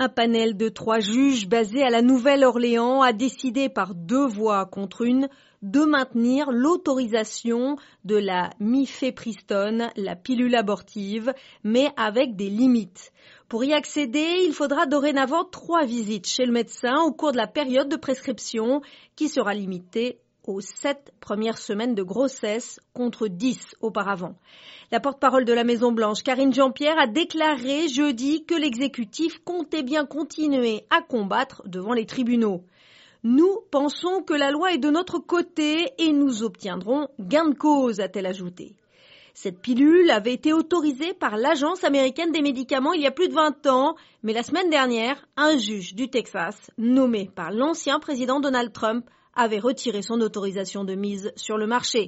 Un panel de 3 juges basé à la Nouvelle-Orléans a décidé par 2 voix contre 1 de maintenir l'autorisation de la mifepristone, la pilule abortive, mais avec des limites. Pour y accéder, il faudra dorénavant 3 visites chez le médecin au cours de la période de prescription qui sera limitée aux 7 premières semaines de grossesse contre 10 auparavant. La porte-parole de la Maison-Blanche, Karine Jean-Pierre, a déclaré jeudi que l'exécutif comptait bien continuer à combattre devant les tribunaux. Nous pensons que la loi est de notre côté et nous obtiendrons gain de cause, a-t-elle ajouté. Cette pilule avait été autorisée par l'Agence américaine des médicaments il y a plus de 20 ans, mais la semaine dernière, un juge du Texas, nommé par l'ancien président Donald Trump, avait retiré son autorisation de mise sur le marché.